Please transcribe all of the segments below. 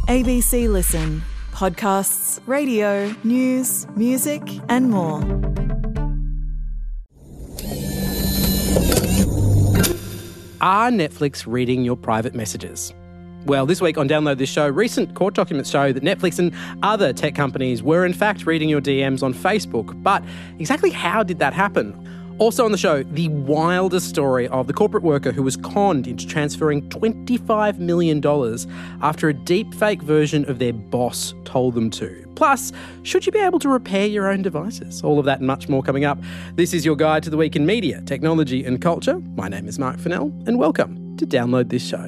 ABC Listen. Podcasts, radio, news, music, and more. Are Netflix reading your private messages? Well, this week on Download This Show, recent court documents show that Netflix and other tech companies were in fact reading your DMs on Facebook. But exactly how did that happen? Also on the show, the wildest story of the corporate worker who was conned into transferring $25 million after a deepfake version of their boss told them to. Plus, should you be able to repair your own devices? All of that and much more coming up. This is your guide to the week in media, technology and culture. My name is Mark Fennell and welcome to Download This Show.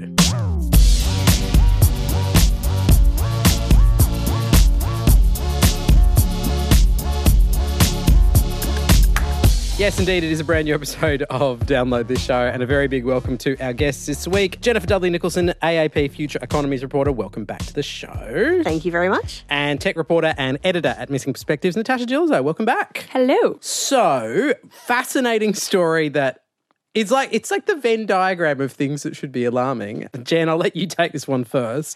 Yes, indeed, it is a brand new episode of Download This Show, and a very big welcome to our guests this week. Jennifer Dudley-Nicholson, AAP Future Economies reporter, welcome back to the show. Thank you very much. And tech reporter and editor at Missing Perspectives, Natasha Gilzo, welcome back. Hello. So, fascinating story that it's like the Venn diagram of things that should be alarming. Jen, I'll let you take this one first.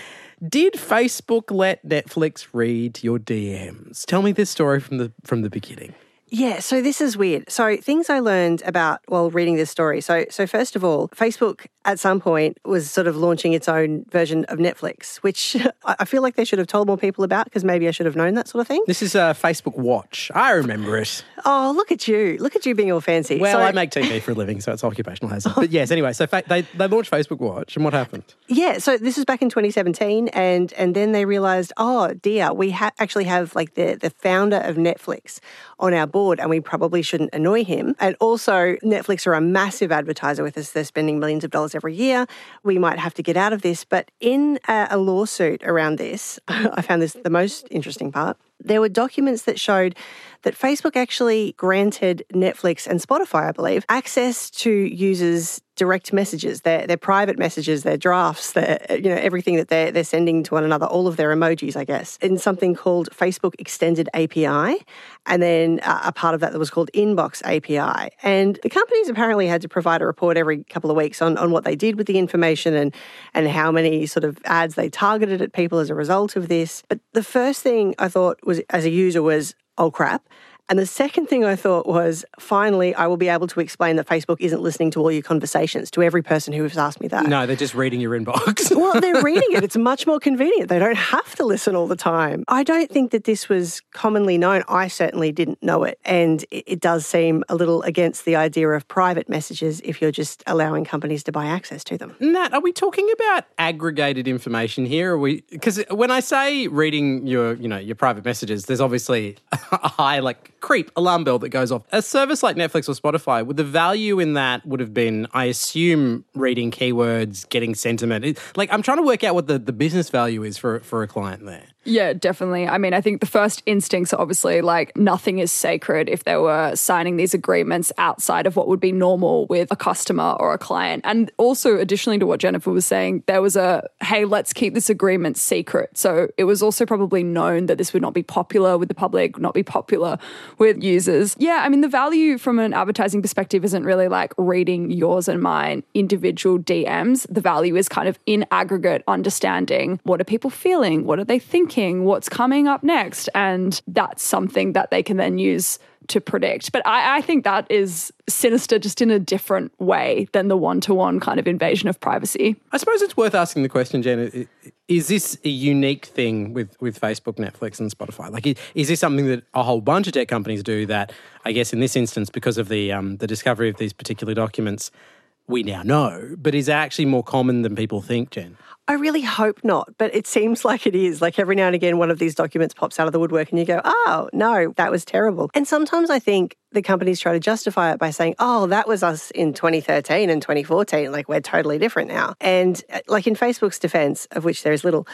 Did Facebook let Netflix read your DMs? Tell me this story from the beginning. Yeah, so this is weird. So things I learned about while reading this story. So first of all, Facebook at some point was sort of launching its own version of Netflix, which I feel like they should have told more people about because maybe I should have known that sort of thing. This is Facebook Watch. I remember it. Oh, look at you. Look at you being all fancy. Well, I make TV for a living, so it's occupational hazard. But yes, anyway, so they launched Facebook Watch, and what happened? Yeah, so this is back in 2017, and then they realised, oh dear, we actually have like the founder of Netflix on our board, and we probably shouldn't annoy him. And also, Netflix are a massive advertiser with us. They're spending millions of dollars every year. We might have to get out of this. But in a lawsuit around this, I found this the most interesting part. There were documents that showed that Facebook actually granted Netflix and Spotify, I believe, access to users' direct messages, their private messages, their drafts, everything that they're sending to one another, all of their emojis, I guess, in something called Facebook Extended API, and then a part of that was called Inbox API. And the companies apparently had to provide a report every couple of weeks on what they did with the information and how many sort of ads they targeted at people as a result of this. But the first thing I thought was, as a user, was, oh crap. And the second thing I thought was, finally, I will be able to explain that Facebook isn't listening to all your conversations, to every person who has asked me that. No, they're just reading your inbox. Well, they're reading it. It's much more convenient. They don't have to listen all the time. I don't think that this was commonly known. I certainly didn't know it. And it does seem a little against the idea of private messages if you're just allowing companies to buy access to them. Nat, are we talking about aggregated information here? Because when I say reading your private messages, there's obviously a high, creep alarm bell that goes off. A service like Netflix or Spotify, would the value in that would have been, I assume, reading keywords, getting sentiment? I'm trying to work out what the business value is for a client there. Yeah, definitely. I mean, I think the first instincts are obviously nothing is sacred if they were signing these agreements outside of what would be normal with a customer or a client. And also, additionally to what Jennifer was saying, there was hey, let's keep this agreement secret. So it was also probably known that this would not be popular with the public, not be popular with users. Yeah, I mean, the value from an advertising perspective isn't really reading yours and mine individual DMs. The value is kind of in aggregate understanding what are people feeling, what are they thinking, what's coming up next, and that's something that they can then use to predict. But I think that is sinister just in a different way than the one-to-one kind of invasion of privacy. I suppose it's worth asking the question, Jen, is this a unique thing with Facebook, Netflix and Spotify? Is this something that a whole bunch of tech companies do that, I guess in this instance, because of the discovery of these particular documents, we now know, but is it actually more common than people think, Jen? I really hope not, but it seems like it is. Every now and again, one of these documents pops out of the woodwork and you go, oh, no, that was terrible. And sometimes I think the companies try to justify it by saying, oh, that was us in 2013 and 2014. We're totally different now. And in Facebook's defense, of which there is little,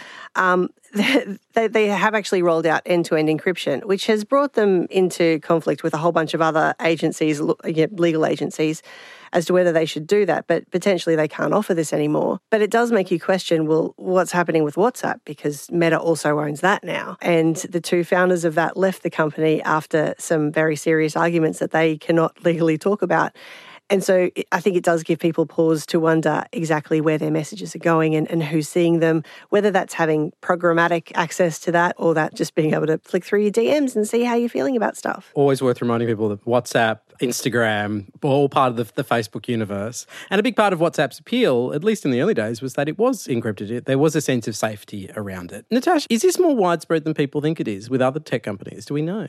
they have actually rolled out end-to-end encryption, which has brought them into conflict with a whole bunch of other agencies, legal agencies, as to whether they should do that, but potentially they can't offer this anymore. But it does make you question, well, what's happening with WhatsApp? Because Meta also owns that now. And the two founders of that left the company after some very serious arguments that they cannot legally talk about. And so I think it does give people pause to wonder exactly where their messages are going and who's seeing them, whether that's having programmatic access to that or that just being able to flick through your DMs and see how you're feeling about stuff. Always worth reminding people that WhatsApp, Instagram, all part of the Facebook universe. And a big part of WhatsApp's appeal, at least in the early days, was that it was encrypted. There was a sense of safety around it. Natasha, is this more widespread than people think it is with other tech companies? Do we know?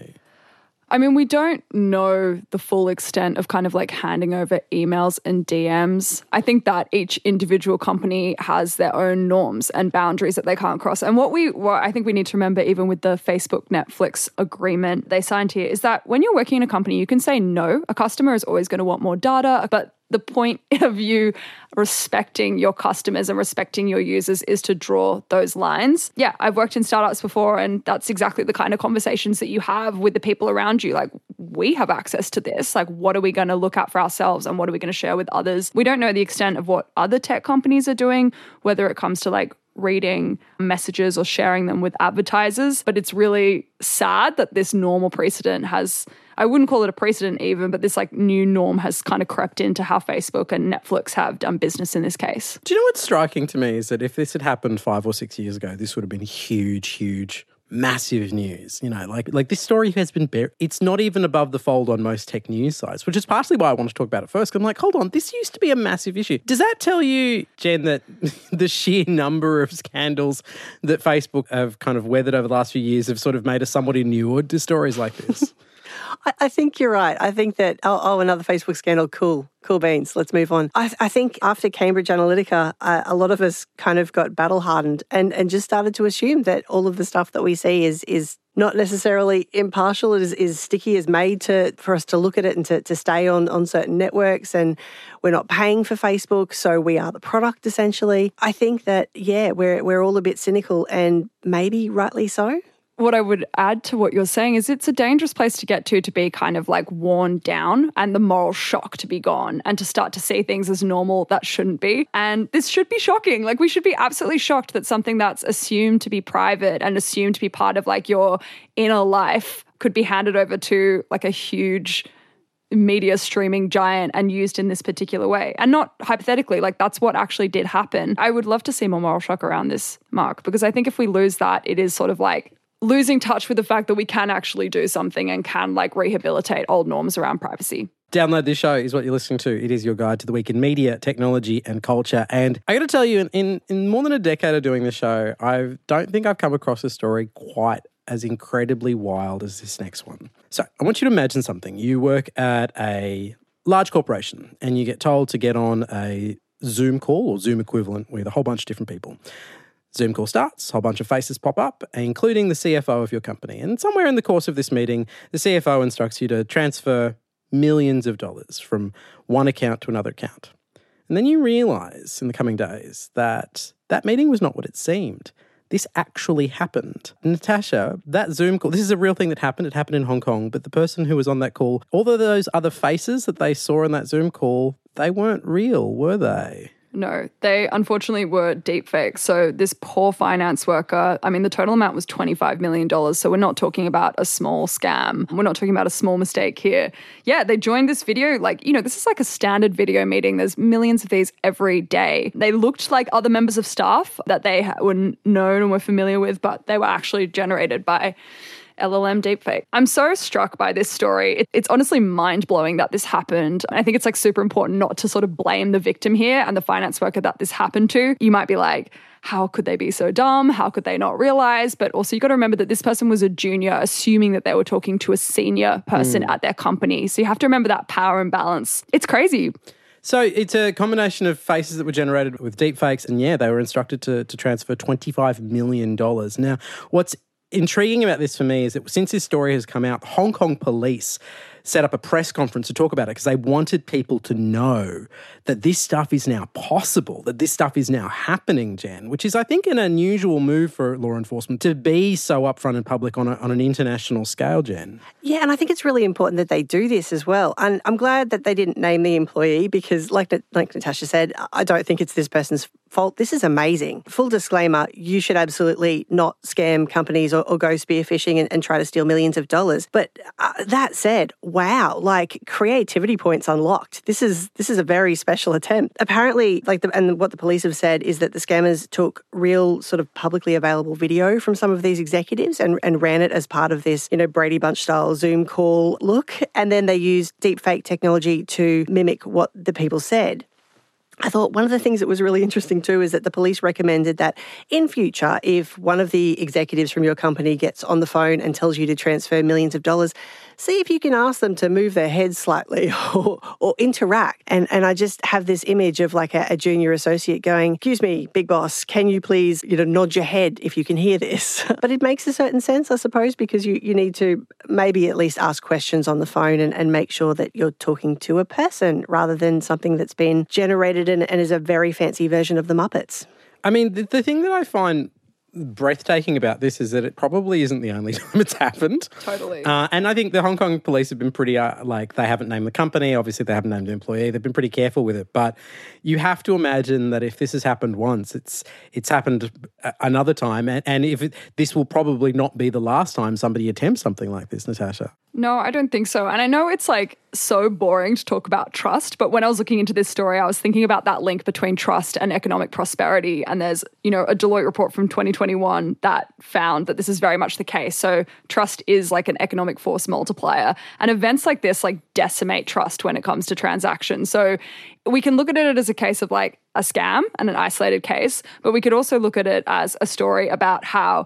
I mean, we don't know the full extent of kind of like handing over emails and DMs. I think that each individual company has their own norms and boundaries that they can't cross. And what I think we need to remember, even with the Facebook Netflix agreement they signed here, is that when you're working in a company, you can say no. A customer is always going to want more data, but the point of you respecting your customers and respecting your users is to draw those lines. Yeah, I've worked in startups before, and that's exactly the kind of conversations that you have with the people around you. Like, we have access to this. Like, what are we going to look at for ourselves and what are we going to share with others? We don't know the extent of what other tech companies are doing, whether it comes to like reading messages or sharing them with advertisers. But it's really sad that this normal precedent has, I wouldn't call it a precedent even, but this like new norm has kind of crept into how Facebook and Netflix have done business in this case. Do you know what's striking to me is that if this had happened 5 or 6 years ago, this would have been huge, massive news. You know, like this story has been buried. It's not even above the fold on most tech news sites, which is partially why I want to talk about it first. 'Cause I'm like, hold on, this used to be a massive issue. Does that tell you, Jen, that the sheer number of scandals that Facebook have kind of weathered over the last few years have sort of made us somewhat inured to stories like this? I think you're right. I think that, another Facebook scandal, cool beans, let's move on. I think after Cambridge Analytica, a lot of us kind of got battle hardened and just started to assume that all of the stuff that we see is not necessarily impartial. It is sticky, is made for us to look at it and to stay on certain networks, and we're not paying for Facebook, so we are the product essentially. I think that, yeah, we're all a bit cynical, and maybe rightly so. What I would add to what you're saying is it's a dangerous place to get to be kind of like worn down and the moral shock to be gone and to start to see things as normal that shouldn't be. And this should be shocking. Like, we should be absolutely shocked that something that's assumed to be private and assumed to be part of like your inner life could be handed over to like a huge media streaming giant and used in this particular way. And not hypothetically, like that's what actually did happen. I would love to see more moral shock around this, Mark, because I think if we lose that, it is sort of like losing touch with the fact that we can actually do something and can like rehabilitate old norms around privacy. Download This Show is what you're listening to. It is your guide to the week in media, technology and culture. And I got to tell you, in more than a decade of doing the show, I don't think I've come across a story quite as incredibly wild as this next one. So I want you to imagine something. You work at a large corporation and you get told to get on a Zoom call or Zoom equivalent with a whole bunch of different people. Zoom call starts, a whole bunch of faces pop up, including the CFO of your company. And somewhere in the course of this meeting, the CFO instructs you to transfer millions of dollars from one account to another account. And then you realise in the coming days that that meeting was not what it seemed. This actually happened. Natasha, that Zoom call, this is a real thing that happened. It happened in Hong Kong, but the person who was on that call, all of those other faces that they saw in that Zoom call, they weren't real, were they? No, they unfortunately were deepfakes. So this poor finance worker, I mean, the total amount was $25 million. So we're not talking about a small scam. We're not talking about a small mistake here. Yeah, they joined this video, like, you know, this is like a standard video meeting. There's millions of these every day. They looked like other members of staff that they were known and were familiar with, but they were actually generated by LLM deepfake. I'm so struck by this story. It's honestly mind-blowing that this happened. I think it's like super important not to sort of blame the victim here and the finance worker that this happened to. You might be like, how could they be so dumb? How could they not realize? But also you got to remember that this person was a junior, assuming that they were talking to a senior person at their company. So you have to remember that power imbalance. It's crazy. So it's a combination of faces that were generated with deepfakes, and yeah, they were instructed to transfer $25 million. Now, what's intriguing about this for me is that since this story has come out, Hong Kong police set up a press conference to talk about it because they wanted people to know that this stuff is now possible, that this stuff is now happening, Jen, which is, I think, an unusual move for law enforcement to be so upfront and public on an international scale, Jen. Yeah, and I think it's really important that they do this as well. And I'm glad that they didn't name the employee because, like Natasha said, I don't think it's this person's fault. This is amazing. Full disclaimer, you should absolutely not scam companies or go spear phishing and try to steal millions of dollars. But that said, wow, like creativity points unlocked. This is a very special attempt. Apparently, and what the police have said is that the scammers took real sort of publicly available video from some of these executives and ran it as part of this, Brady Bunch style Zoom call look. And then they used deepfake technology to mimic what the people said. I thought one of the things that was really interesting too is that the police recommended that in future, if one of the executives from your company gets on the phone and tells you to transfer millions of dollars, see if you can ask them to move their heads slightly or interact. And I just have this image of like a junior associate going, excuse me, big boss, can you please, nod your head if you can hear this? But it makes a certain sense, I suppose, because you need to maybe at least ask questions on the phone and make sure that you're talking to a person rather than something that's been generated and is a very fancy version of the Muppets. I mean, the thing that I find breathtaking about this is that it probably isn't the only time it's happened. Totally. And I think the Hong Kong police have been pretty, they haven't named the company. Obviously, they haven't named the employee. They've been pretty careful with it. But you have to imagine that if this has happened once, it's happened another time. And this will probably not be the last time somebody attempts something like this, Natasha. No, I don't think so. And I know it's so boring to talk about trust, but when I was looking into this story, I was thinking about that link between trust and economic prosperity. And there's, a Deloitte report from 2021 that found that this is very much the case. So trust is like an economic force multiplier. And events like this decimate trust when it comes to transactions. So we can look at it as a case of a scam and an isolated case, but we could also look at it as a story about how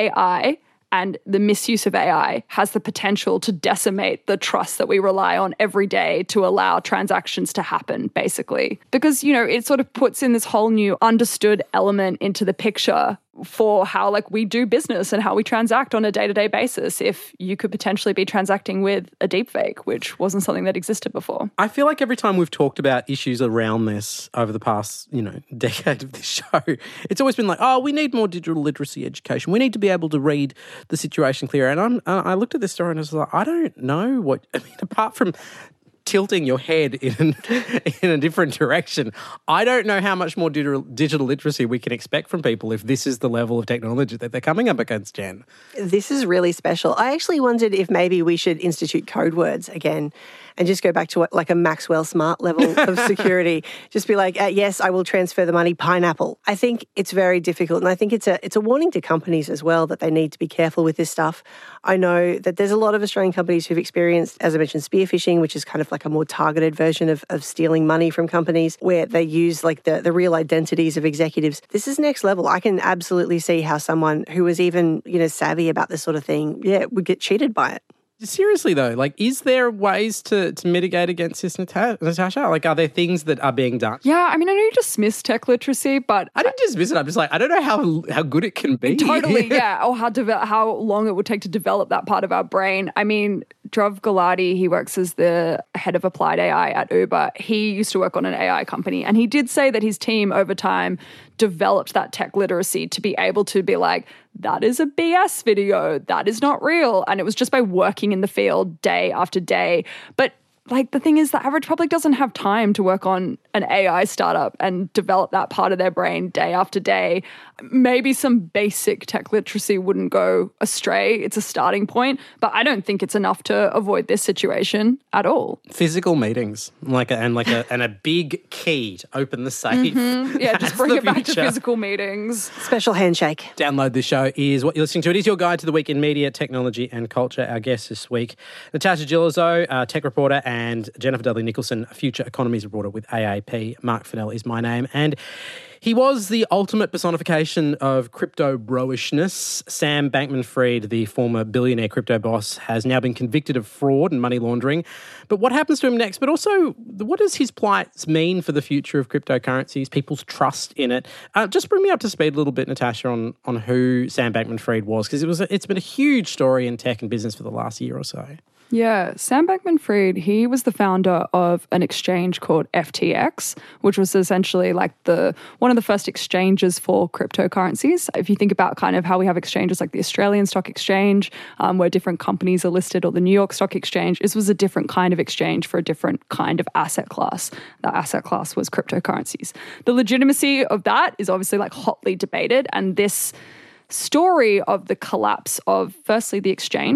AI and the misuse of AI has the potential to decimate the trust that we rely on every day to allow transactions to happen, basically. Because, it sort of puts in this whole new understood element into the picture for how we do business and how we transact on a day-to-day basis if you could potentially be transacting with a deepfake, which wasn't something that existed before. I feel like every time we've talked about issues around this over the past, decade of this show, it's always been we need more digital literacy education. We need to be able to read the situation clearer. And I looked at this story and I was like, I don't know apart from tilting your head in a different direction, I don't know how much more digital literacy we can expect from people if this is the level of technology that they're coming up against, Jen. This is really special. I actually wondered if maybe we should institute code words again and just go back to a Maxwell Smart level of security. Just be yes, I will transfer the money, pineapple. I think it's very difficult, and I think it's a warning to companies as well that they need to be careful with this stuff. I know that there's a lot of Australian companies who've experienced, as I mentioned, spear phishing, which is kind of a more targeted version of stealing money from companies where they use the real identities of executives. This is next level. I can absolutely see how someone who was even, savvy about this sort of thing, would get cheated by it. Seriously though, is there ways to mitigate against this, Natasha? Are there things that are being done? Yeah, I mean, I know you dismiss tech literacy, but I didn't dismiss it. I'm just I don't know how good it can be. Totally, yeah. Or how long it would take to develop that part of our brain. I mean, Dhruv Gulati, he works as the head of applied AI at Uber. He used to work on an AI company, and he did say that his team over time developed that tech literacy to be able to be that is a BS video, that is not real. And it was just by working in the field day after day. But the thing is, the average public doesn't have time to work on an AI startup and develop that part of their brain day after day. Maybe some basic tech literacy wouldn't go astray. It's a starting point, but I don't think it's enough to avoid this situation at all. Physical meetings, and a big key to open the safe. Mm-hmm. Yeah, just bring it back to physical meetings. Special handshake. Download this show is what you're listening to. It is your guide to the week in media, technology and culture. Our guests this week, Natasha Gillizo, tech reporter, and Jennifer Dudley-Nicholson, future economies reporter with AAP. Mark Fennell is my name. And he was the ultimate personification of crypto bro-ishness. Sam Bankman-Fried, the former billionaire crypto boss, has now been convicted of fraud and money laundering. But what happens to him next? But also, what does his plight mean for the future of cryptocurrencies, people's trust in it? Just bring me up to speed a little bit, Natasha, on who Sam Bankman-Fried was, because it's been a huge story in tech and business for the last year or so. Yeah, Sam Bankman-Fried, he was the founder of an exchange called FTX, which was essentially one of the first exchanges for cryptocurrencies. If you think about kind of how we have exchanges like the Australian Stock Exchange, where different companies are listed, or the New York Stock Exchange, this was a different kind of exchange for a different kind of asset class. That asset class was cryptocurrencies. The legitimacy of that is obviously hotly debated, and this story of the collapse of firstly the exchange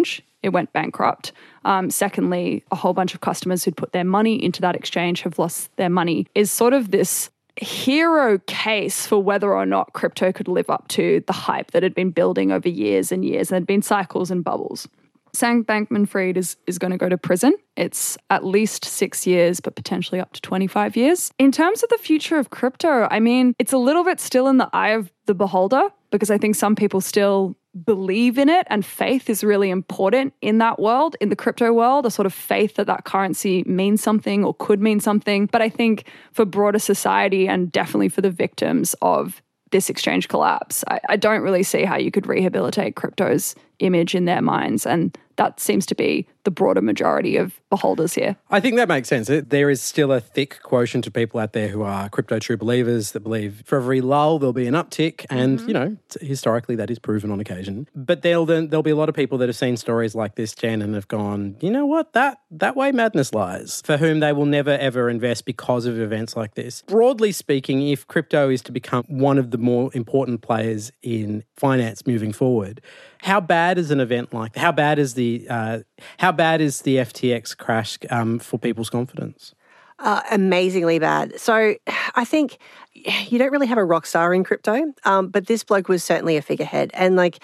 it went bankrupt. Secondly, a whole bunch of customers who'd put their money into that exchange have lost their money is sort of this hero case for whether or not crypto could live up to the hype that had been building over years and years. And there'd been cycles and bubbles. Sam Bankman-Fried is going to go to prison. It's at least 6 years, but potentially up to 25 years. In terms of the future of crypto, I mean, it's a little bit still in the eye of the beholder, because I think some people still believe in it, and faith is really important in that world, in the crypto world, a sort of faith that that currency means something or could mean something. But I think for broader society, and definitely for the victims of this exchange collapse, I don't really see how you could rehabilitate crypto's image in their minds. And that seems to be the broader majority of beholders here. I think that makes sense. There is still a thick quotient of people out there who are crypto true believers that believe for every lull there'll be an uptick, and you know, historically that is proven on occasion. But there'll be a lot of people that have seen stories like this, Jen, and have gone, you know what, that way madness lies, for whom they will never ever invest because of events like this. Broadly speaking, if crypto is to become one of the more important players in finance moving forward, how bad is an event like that? How bad is the FTX crash for people's confidence? Amazingly bad. So I think you don't really have a rock star in crypto, but this bloke was certainly a figurehead. And like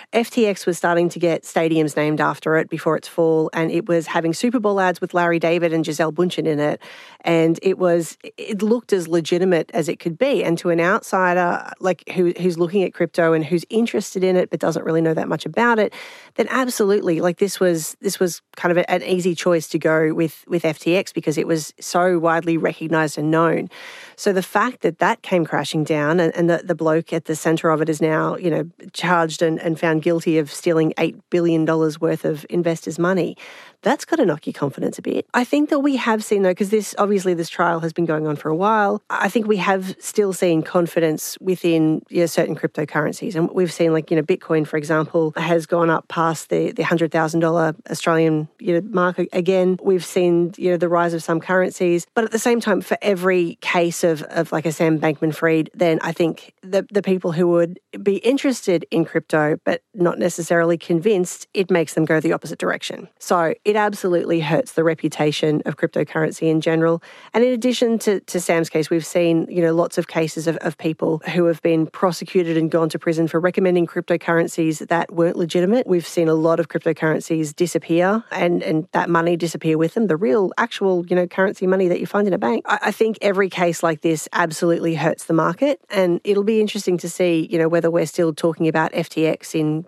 FTX was starting to get stadiums named after it before its fall, and it was having Super Bowl ads with Larry David and Gisele Bündchen in it, and it looked as legitimate as it could be. And to an outsider like who's looking at crypto and who's interested in it but doesn't really know that much about it, then absolutely, like this was kind of an easy choice to go with FTX because it was so widely recognized and known. So the fact that came crashing down, and the bloke at the center of it is now, you know, charged and found guilty of stealing $8 billion worth of investors' money, that's got to knock your confidence a bit. I think that we have seen, though, because this trial has been going on for a while, I think we have still seen confidence within certain cryptocurrencies. And we've seen, like, Bitcoin, for example, has gone up past the $100,000 Australian mark again. We've seen, the rise of some currencies. But at the same time, for every case of like a Sam Bankman-Fried, then I think the people who would be interested in crypto but not necessarily convinced, it makes them go the opposite direction. So it absolutely hurts the reputation of cryptocurrency in general. And in addition to Sam's case, we've seen, lots of cases of people who have been prosecuted and gone to prison for recommending cryptocurrencies that weren't legitimate. We've seen a lot of cryptocurrencies disappear and that money disappear with them, the real actual, currency money that you find in a bank. I think every case like this absolutely hurts the market, and it'll be interesting to see, whether we're still talking about FTX in,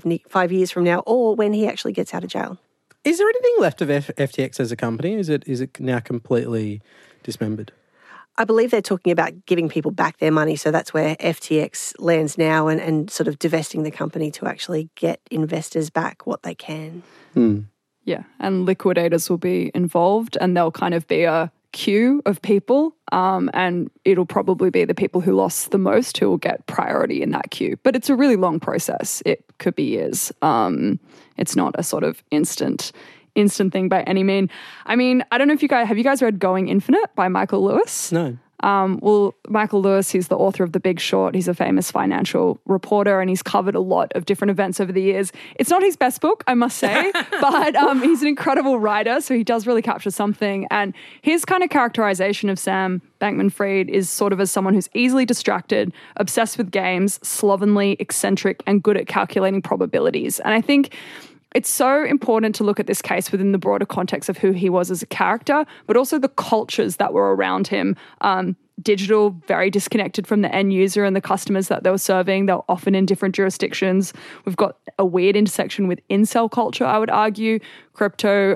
5 years from now, or when he actually gets out of jail. Is there anything left of FTX as a company? Is it now completely dismembered? I believe they're talking about giving people back their money, so that's where FTX lands now, and sort of divesting the company to actually get investors back what they can. Yeah, and liquidators will be involved, and they'll kind of be a queue of people, and it'll probably be the people who lost the most who will get priority in that queue. But it's a really long process. It could be years. It's not a sort of instant thing by any mean. I mean, I don't know if have you guys read Going Infinite by Michael Lewis? No. Well, Michael Lewis, he's the author of The Big Short. He's a famous financial reporter, and he's covered a lot of different events over the years. It's not his best book, I must say, but he's an incredible writer, so he does really capture something. And his kind of characterization of Sam Bankman-Fried is sort of as someone who's easily distracted, obsessed with games, slovenly, eccentric, and good at calculating probabilities. And I think it's so important to look at this case within the broader context of who he was as a character, but also the cultures that were around him. Digital, very disconnected from the end user and the customers that they were serving. They were often in different jurisdictions. We've got a weird intersection with incel culture, I would argue. Crypto,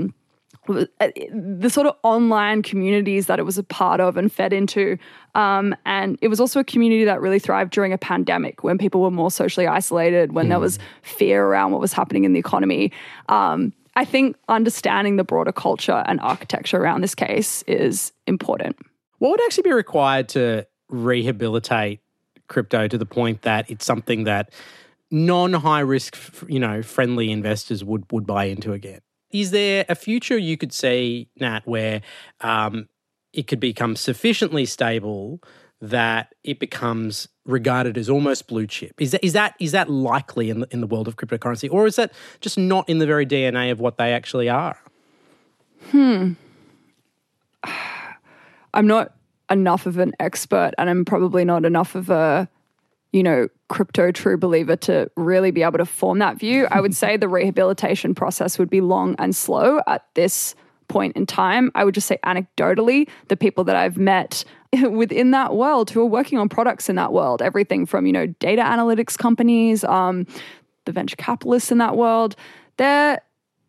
the sort of online communities that it was a part of and fed into. And it was also a community that really thrived during a pandemic when people were more socially isolated, when there was fear around what was happening in the economy. I think understanding the broader culture and architecture around this case is important. What would actually be required to rehabilitate crypto to the point that it's something that non-high risk, friendly investors would buy into again? Is there a future you could see, Nat, where it could become sufficiently stable that it becomes regarded as almost blue chip. Is that likely in the world of cryptocurrency, or is that just not in the very DNA of what they actually are? I'm not enough of an expert, and I'm probably not enough of a, crypto true believer to really be able to form that view. I would say the rehabilitation process would be long and slow at this point in time. I would just say anecdotally, the people that I've met within that world who are working on products in that world, everything from, data analytics companies, the venture capitalists in that world, they're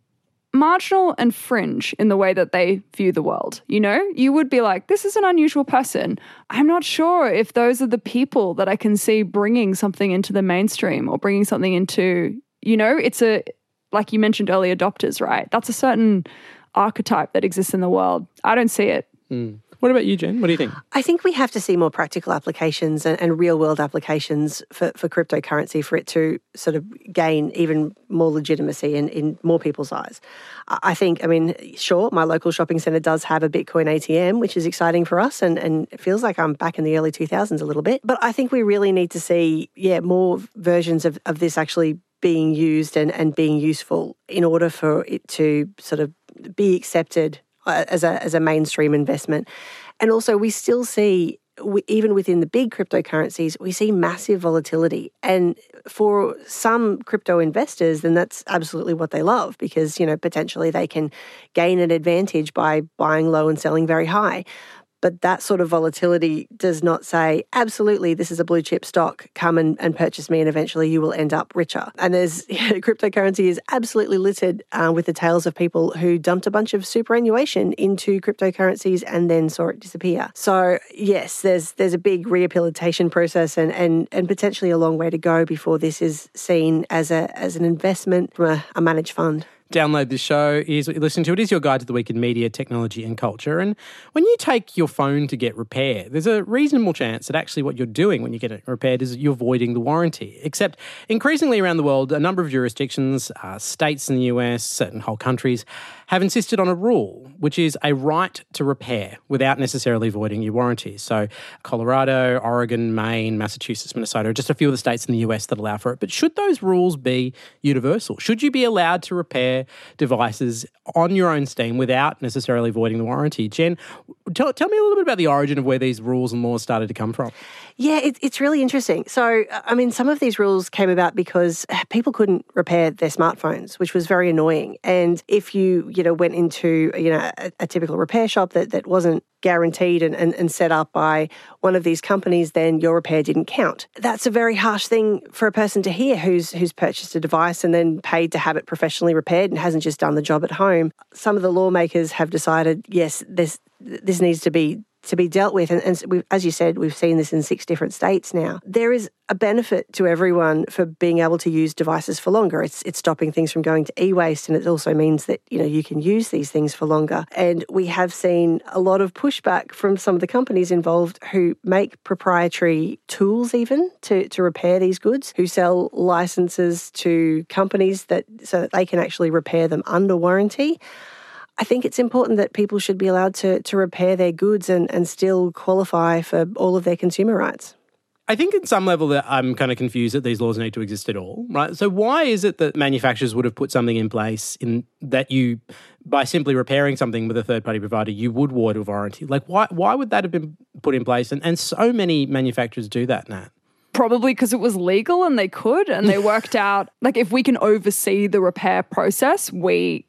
marginal and fringe in the way that they view the world. You would be like, this is an unusual person. I'm not sure if those are the people that I can see bringing something into the mainstream or bringing something into, it's like you mentioned, early adopters, right? That's a certain archetype that exists in the world. I don't see it. What about you, Jen? What do you think? I think we have to see more practical applications and real-world applications for cryptocurrency for it to sort of gain even more legitimacy in more people's eyes. I think, sure, my local shopping centre does have a Bitcoin ATM, which is exciting for us, and it feels like I'm back in the early 2000s a little bit. But I think we really need to see, more versions of this actually being used and being useful in order for it to sort of be accepted as a mainstream investment. And also we still see, even within the big cryptocurrencies, we see massive volatility. And for some crypto investors, then that's absolutely what they love because, potentially they can gain an advantage by buying low and selling very high. But that sort of volatility does not say, absolutely, this is a blue chip stock, come and purchase me and eventually you will end up richer. And cryptocurrency is absolutely littered with the tales of people who dumped a bunch of superannuation into cryptocurrencies and then saw it disappear. So yes, there's a big rehabilitation process and potentially a long way to go before this is seen as an investment from a managed fund. Download this show is what you're listening to. It is your guide to the week in media, technology and culture. And when you take your phone to get repaired, there's a reasonable chance that actually what you're doing when you get it repaired is you're voiding the warranty. Except increasingly around the world, a number of jurisdictions, states in the US, certain whole countries, have insisted on a rule, which is a right to repair without necessarily voiding your warranty. So Colorado, Oregon, Maine, Massachusetts, Minnesota are just a few of the states in the US that allow for it. But should those rules be universal? Should you be allowed to repair devices on your own steam without necessarily voiding the warranty? Jen, tell me a little bit about the origin of where these rules and laws started to come from. Yeah, it's really interesting. So, some of these rules came about because people couldn't repair their smartphones, which was very annoying. And if you, went into, a typical repair shop that wasn't guaranteed and set up by one of these companies, then your repair didn't count. That's a very harsh thing for a person to hear who's purchased a device and then paid to have it professionally repaired and hasn't just done the job at home. Some of the lawmakers have decided, yes, this needs to be dealt with. And we've, as you said, we've seen this in 6 different states now. There is a benefit to everyone for being able to use devices for longer. It's stopping things from going to e-waste, and it also means that, you can use these things for longer. And we have seen a lot of pushback from some of the companies involved who make proprietary tools even to repair these goods, who sell licenses to companies so that they can actually repair them under warranty. I think it's important that people should be allowed to repair their goods and still qualify for all of their consumer rights. I think at some level that I'm kind of confused that these laws need to exist at all, right? So why is it that manufacturers would have put something in place in that you, by simply repairing something with a third-party provider, you would void a warranty? Like why would that have been put in place? And so many manufacturers do that, Nat. Probably because it was legal and they could, and they worked out, if we can oversee the repair process, we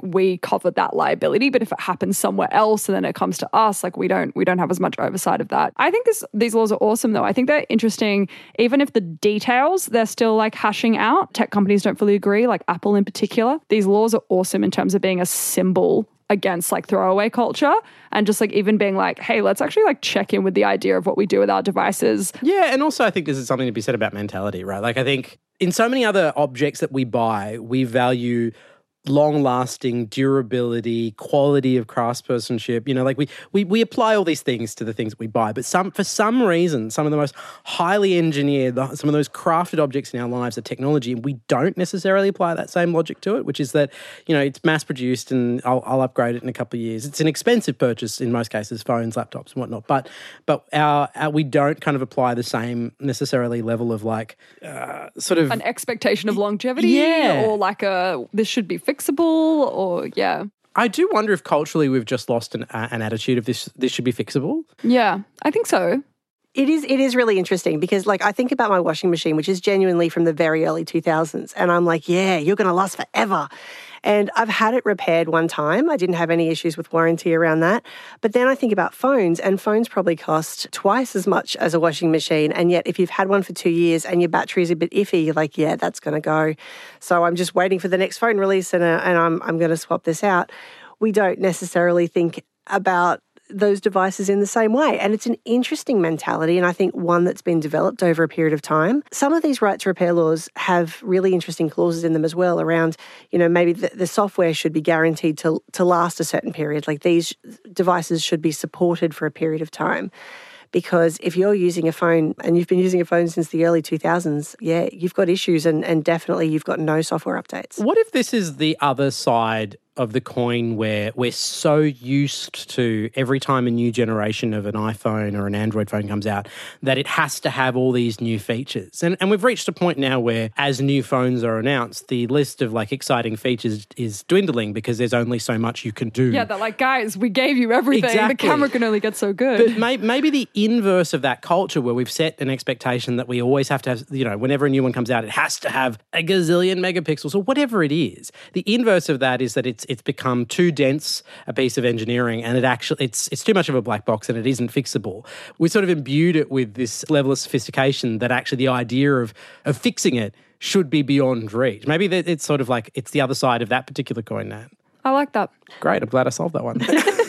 cover that liability. But if it happens somewhere else and then it comes to us, we don't have as much oversight of that. I think these laws are awesome though. I think they're interesting, even if the details they're still hashing out. Tech companies don't fully agree, like Apple in particular. These laws are awesome in terms of being a symbol against throwaway culture and just even being hey, let's actually check in with the idea of what we do with our devices. Yeah, and also I think this is something to be said about mentality, right? I think in so many other objects that we buy, we value long-lasting durability, quality of craftspersonship. You know, like we apply all these things to the things that we buy, but for some reason, some of the most highly engineered, some of those crafted objects in our lives are technology, and we don't necessarily apply that same logic to it, which is that, you know, it's mass-produced and I'll upgrade it in a couple of years. It's an expensive purchase in most cases, phones, laptops and whatnot, but our we don't kind of apply the same necessarily level of like sort of... An expectation of longevity, yeah, or like this should be fixable, or yeah. I do wonder if culturally we've just lost an attitude of this should be fixable. Yeah, I think so. It is really interesting because, like, I think about my washing machine, which is genuinely from the very early 2000s, and I'm like, yeah, you're going to last forever. And I've had it repaired one time. I didn't have any issues with warranty around that. But then I think about phones, and phones probably cost twice as much as a washing machine. And yet if you've had one for 2 years and your battery's a bit iffy, you're like, yeah, that's going to go. So I'm just waiting for the next phone release and I'm going to swap this out. We don't necessarily think about those devices in the same way. And it's an interesting mentality, and I think one that's been developed over a period of time. Some of these right to repair laws have really interesting clauses in them as well around, you know, maybe the software should be guaranteed to last a certain period. Like, these devices should be supported for a period of time. Because if you're using a phone and you've been using a phone since the early 2000s, yeah, you've got issues and definitely you've got no software updates. What if this is the other side of the coin where we're so used to every time a new generation of an iPhone or an Android phone comes out that it has to have all these new features? And we've reached a point now where as new phones are announced, the list of like exciting features is dwindling because there's only so much you can do. Yeah, they're like, guys, we gave you everything. Exactly. The camera can only get so good. But maybe the inverse of that culture where we've set an expectation that we always have to have, you know, whenever a new one comes out, it has to have a gazillion megapixels or whatever it is. The inverse of that is that it's become too dense a piece of engineering and it's too much of a black box and it isn't fixable. We sort of imbued it with this level of sophistication that actually the idea of fixing it should be beyond reach. Maybe it's sort of like it's the other side of that particular coin, Nat. I like that. Great, I'm glad I solved that one.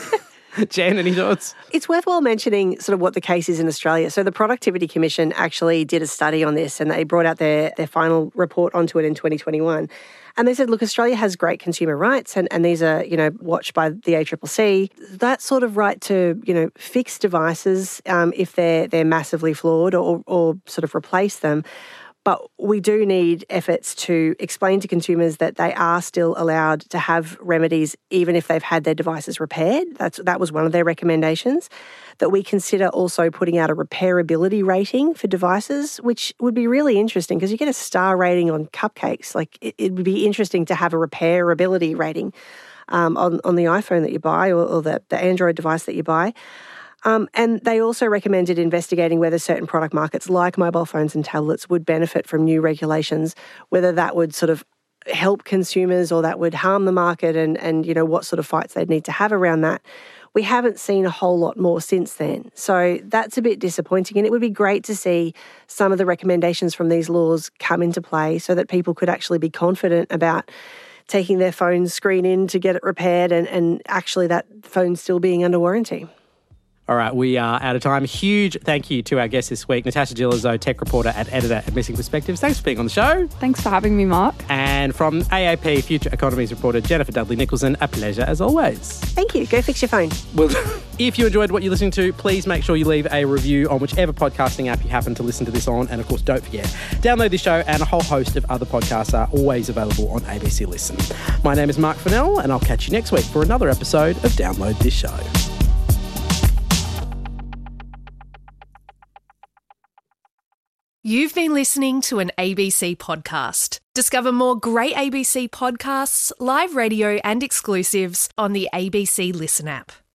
Jen, any thoughts? It's worthwhile mentioning sort of what the case is in Australia. So the Productivity Commission actually did a study on this and they brought out their final report onto it in 2021. And they said, look, Australia has great consumer rights and these are, you know, watched by the ACCC. That sort of right to, you know, fix devices if they're massively flawed or sort of replace them. But we do need efforts to explain to consumers that they are still allowed to have remedies even if they've had their devices repaired. That was one of their recommendations. That we consider also putting out a repairability rating for devices, which would be really interesting because you get a star rating on cupcakes. Like it would be interesting to have a repairability rating on the iPhone that you buy or the Android device that you buy. And they also recommended investigating whether certain product markets like mobile phones and tablets would benefit from new regulations, whether that would sort of help consumers or that would harm the market and you know, what sort of fights they'd need to have around that. We haven't seen a whole lot more since then. So that's a bit disappointing. And it would be great to see some of the recommendations from these laws come into play so that people could actually be confident about taking their phone's screen in to get it repaired and actually that phone still being under warranty. All right, we are out of time. Huge thank you to our guest this week, Natasha Gillizo, tech reporter and editor at Missing Perspectives. Thanks for being on the show. Thanks for having me, Mark. And from AAP Future Economies reporter Jennifer Dudley-Nicholson, a pleasure as always. Thank you. Go fix your phone. Well, if you enjoyed what you're listening to, please make sure you leave a review on whichever podcasting app you happen to listen to this on. And of course, don't forget, download this show and a whole host of other podcasts are always available on ABC Listen. My name is Mark Fennell, and I'll catch you next week for another episode of Download This Show. You've been listening to an ABC podcast. Discover more great ABC podcasts, live radio and exclusives on the ABC Listen app.